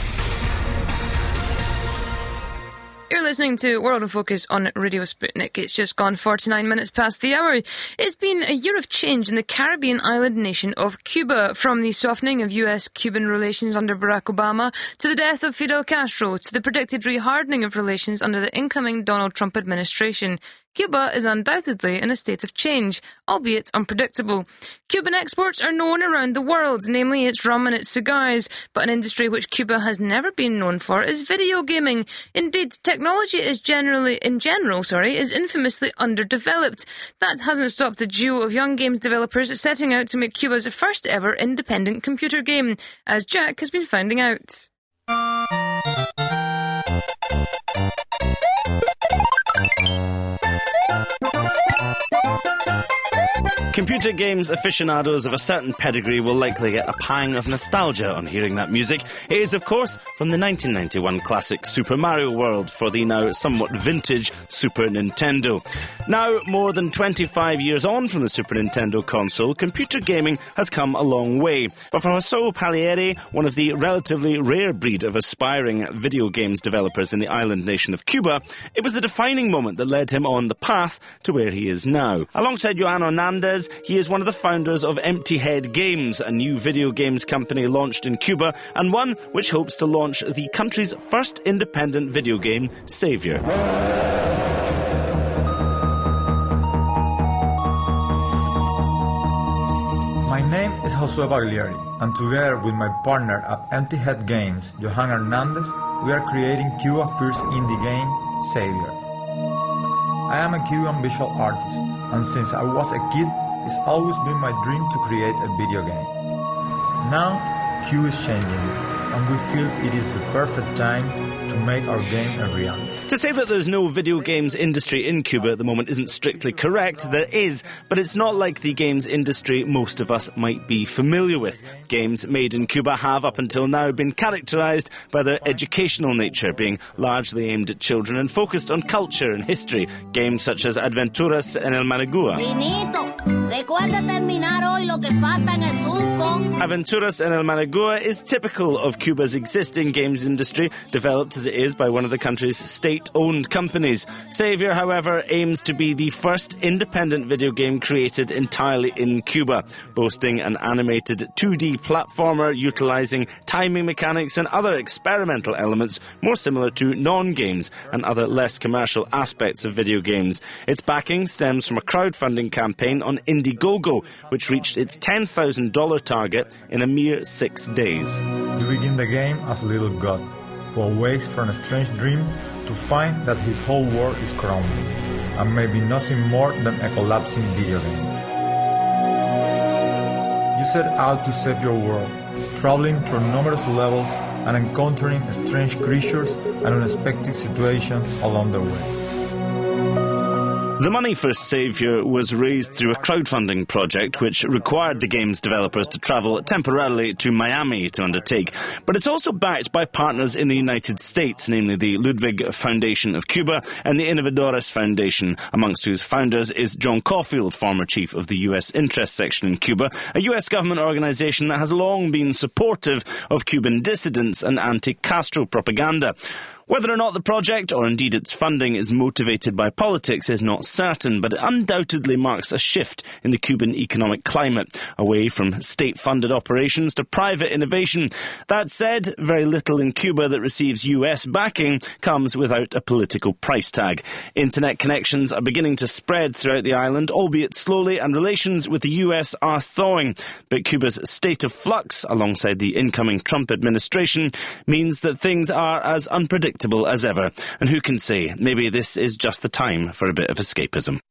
You're listening to World in Focus on Radio Sputnik. It's just gone forty-nine minutes past the hour. It's been a year of change in the Caribbean island nation of Cuba, from the softening of U S Cuban relations under Barack Obama to the death of Fidel Castro to the predicted rehardening of relations under the incoming Donald Trump administration. Cuba is undoubtedly in a state of change, albeit unpredictable. Cuban exports are known around the world, namely its rum and its cigars, but an industry which Cuba has never been known for is video gaming. Indeed, technology is generally, in general, sorry, is infamously underdeveloped. That hasn't stopped a duo of young games developers setting out to make Cuba's first ever independent computer game, as Jack has been finding out. Computer games aficionados of a certain pedigree will likely get a pang of nostalgia on hearing that music. It is, of course, from the nineteen ninety-one classic Super Mario World for the now somewhat vintage Super Nintendo. Now, more than twenty-five years on from the Super Nintendo console, computer gaming has come a long way. But for José Palieri, one of the relatively rare breed of aspiring video games developers in the island nation of Cuba, it was the defining moment that led him on the path to where he is now. Alongside Joan Hernandez, he is one of the founders of Empty Head Games, a new video games company launched in Cuba, and one which hopes to launch the country's first independent video game, Savior. My name is José Pagliari, and together with my partner at Empty Head Games, Johan Hernandez, we are creating Cuba's first indie game, Savior. I am a Cuban visual artist, and since I was a kid, it's always been my dream to create a video game. Now, Cuba is changing, and we feel it is the perfect time to make our game a reality. To say that there's no video games industry in Cuba at the moment isn't strictly correct. There is, but it's not like the games industry most of us might be familiar with. Games made in Cuba have, up until now, been characterised by their educational nature, being largely aimed at children and focused on culture and history. Games such as Aventuras en el Managua. Aventuras en el Managua is typical of Cuba's existing games industry, developed as it is by one of the country's state-owned companies. Savior, however, aims to be the first independent video game created entirely in Cuba, boasting an animated two D platformer utilising timing mechanics and other experimental elements more similar to non-games and other less commercial aspects of video games. Its backing stems from a crowdfunding campaign on Indiegogo, which reached its ten thousand dollars target in a mere six days. You begin the game as a little god, who awakes from a strange dream to find that his whole world is crumbling, and maybe nothing more than a collapsing video game. You set out to save your world, traveling through numerous levels and encountering strange creatures and unexpected situations along the way. The money for Savior was raised through a crowdfunding project which required the game's developers to travel temporarily to Miami to undertake. But it's also backed by partners in the United States, namely the Ludwig Foundation of Cuba and the Innovadores Foundation, amongst whose founders is John Caulfield, former chief of the U S Interest Section in Cuba, a U S government organisation that has long been supportive of Cuban dissidents and anti-Castro propaganda. Whether or not the project, or indeed its funding, is motivated by politics is not certain, but it undoubtedly marks a shift in the Cuban economic climate, away from state-funded operations to private innovation. That said, very little in Cuba that receives U S backing comes without a political price tag. Internet connections are beginning to spread throughout the island, albeit slowly, and relations with the U S are thawing. But Cuba's state of flux, alongside the incoming Trump administration, means that things are as unpredictable as ever. And who can say, maybe this is just the time for a bit of escapism.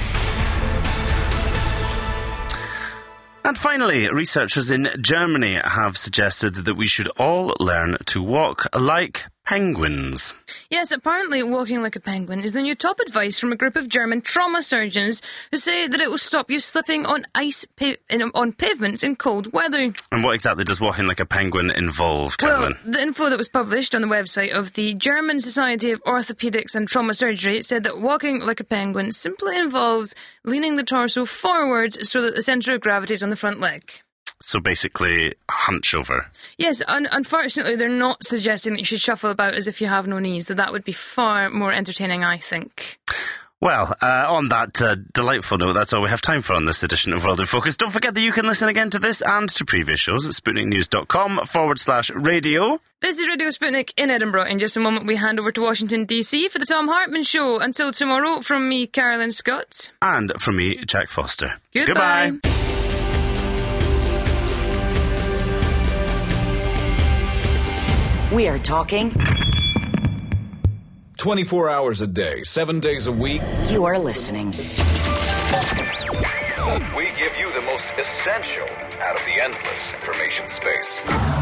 And finally, researchers in Germany have suggested that we should all learn to walk like penguins. Yes, apparently walking like a penguin is the new top advice from a group of German trauma surgeons who say that it will stop you slipping on ice pa- in, on pavements in cold weather. And what exactly does walking like a penguin involve, Carolyn? Well, the info that was published on the website of the German Society of Orthopedics and Trauma Surgery said that walking like a penguin simply involves leaning the torso forward so that the centre of gravity is on the front leg. So basically, hunch over. Yes, un- unfortunately, they're not suggesting that you should shuffle about as if you have no knees, so that would be far more entertaining, I think. Well, uh, on that uh, delightful note, that's all we have time for on this edition of World in Focus. Don't forget that you can listen again to this and to previous shows at sputniknews.com forward slash radio. This is Radio Sputnik in Edinburgh. In just a moment, we hand over to Washington, D C for the Tom Hartman Show. Until tomorrow, from me, Carolyn Scott. And from me, Jack Foster. Goodbye. Goodbye. We are talking twenty-four hours a day, seven days a week. You are listening. We give you the most essential out of the endless information space.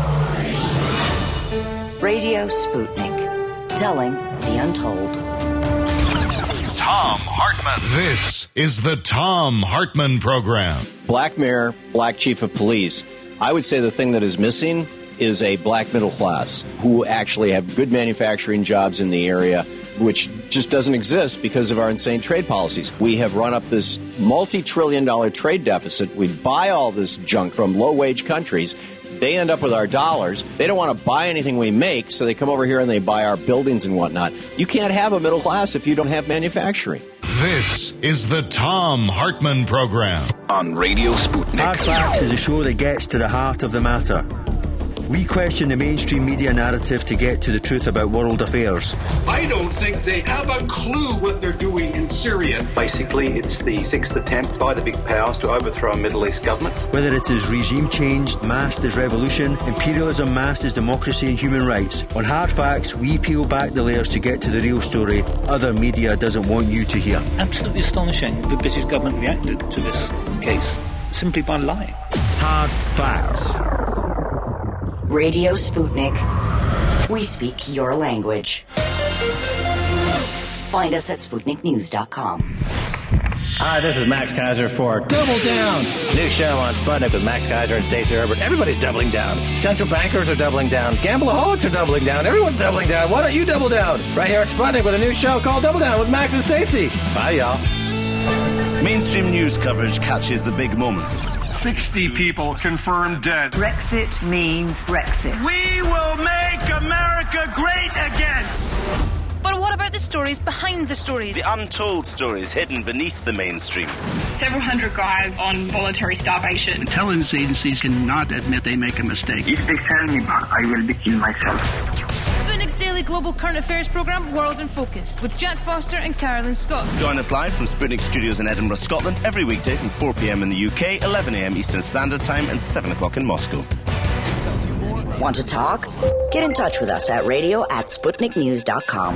Radio Sputnik, telling the untold. Tom Hartman. This is the Tom Hartman Program. Black mayor, black chief of police. I would say the thing that is missing is a black middle class who actually have good manufacturing jobs in the area, which just doesn't exist because of our insane trade policies. We have run up this multi-trillion dollar trade deficit. We buy all this junk from low-wage countries. They end up with our dollars. They don't want to buy anything we make, so they come over here and they buy our buildings and whatnot. You can't have a middle class if you don't have manufacturing. This is the Tom Hartman Program. On Radio Sputnik. Hard Facts is a show that gets to the heart of the matter. We question the mainstream media narrative to get to the truth about world affairs. I don't think they have a clue what they're doing in Syria. Basically, it's the sixth attempt by the big powers to overthrow a Middle East government. Whether it is regime change masked as revolution, imperialism masked as democracy and human rights, on Hard Facts, we peel back the layers to get to the real story other media doesn't want you to hear. Absolutely astonishing. The British government reacted to this case simply by lying. Hard Facts. Radio Sputnik. We speak your language. Find us at Sputnik News dot com. Hi, this is Max Kaiser for Double Down. New show on Sputnik with Max Kaiser and Stacey Herbert. Everybody's doubling down. Central bankers are doubling down. Gambleaholics are doubling down. Everyone's doubling down. Why don't you double down? Right here at Sputnik with a new show called Double Down with Max and Stacey. Bye, y'all. Mainstream news coverage catches the big moments. sixty people confirmed dead. Brexit means Brexit. We will make America great again. But what about the stories behind the stories? The untold stories hidden beneath the mainstream. Several hundred guys on voluntary starvation. Intelligence agencies cannot admit they make a mistake. If they tell me back, I will be kill myself. Sputnik's daily global current affairs programme, World in Focus, with Jack Foster and Carolyn Scott. Join us live from Sputnik Studios in Edinburgh, Scotland, every weekday from four p.m. in the U K, eleven a.m. Eastern Standard Time, and seven o'clock in Moscow. Want to talk? Get in touch with us at radio at Sputnik News dot com.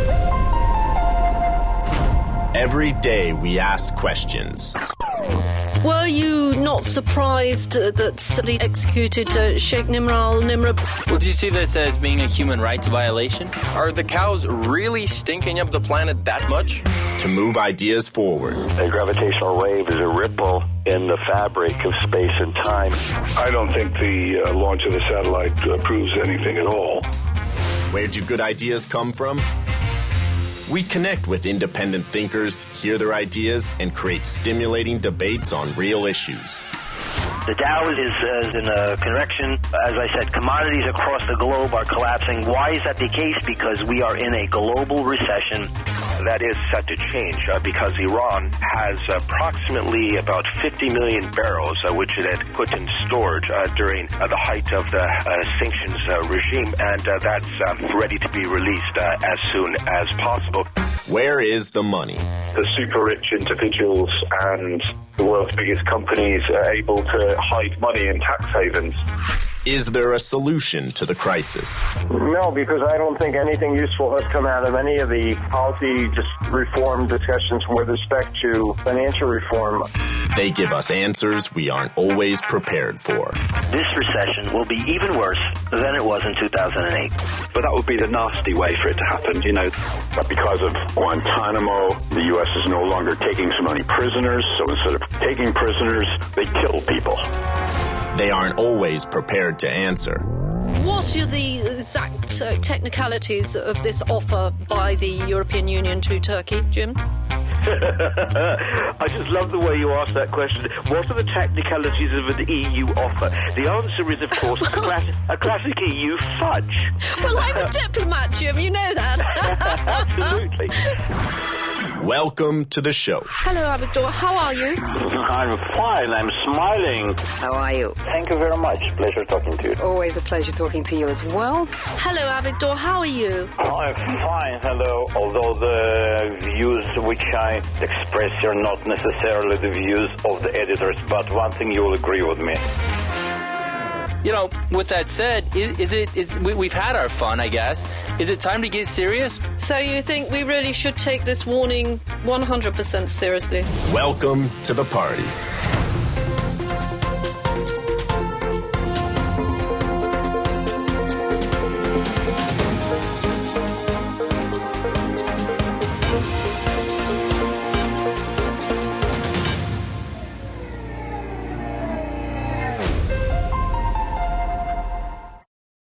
Every day we ask questions. Were you not surprised uh, that somebody executed uh, Sheikh Nimr al-Nimr? Would you see this as being a human rights violation? Are the cows really stinking up the planet that much? To move ideas forward. A gravitational wave is a ripple in the fabric of space and time. I don't think the uh, launch of the satellite uh, proves anything at all. Where do good ideas come from? We connect with independent thinkers, hear their ideas, and create stimulating debates on real issues. The Dow is, uh, is in a correction. As I said, commodities across the globe are collapsing. Why is that the case? Because we are in a global recession. That is set to change uh, because Iran has approximately about fifty million barrels, uh, which it had put in storage uh, during uh, the height of the uh, sanctions uh, regime, and uh, that's um, ready to be released uh, as soon as possible. Where is the money? The super rich individuals and the world's biggest companies are able to hide money in tax havens. Is there a solution to the crisis? No, because I don't think anything useful has come out of any of the policy just reform discussions with respect to financial reform. They give us answers we aren't always prepared for. This recession will be even worse than it was in two thousand eight. But that would be the nasty way for it to happen, you know. But because of Guantanamo, the U S is no longer taking so many prisoners, so instead of taking prisoners, they kill people. They aren't always prepared to answer. What are the exact uh, technicalities of this offer by the European Union to Turkey, Jim? I just love the way you ask that question. What are the technicalities of an E U offer? The answer is, of course, a, class- a classic E U fudge. Well, I'm a diplomat, Jim. You know that. Absolutely. Welcome to the show. Hello, Avigdor. How are you? I'm fine. I'm smiling. How are you? Thank you very much. Pleasure talking to you. Always a pleasure talking to you as well. Hello, Avigdor. How are you? I'm fine. Hello. Although the views which I express are not necessarily the views of the editors, but one thing you will agree with me. You know, with that said, is, is it? Is we, we've had our fun, I guess. Is it time to get serious? So you think we really should take this warning one hundred percent seriously? Welcome to the party.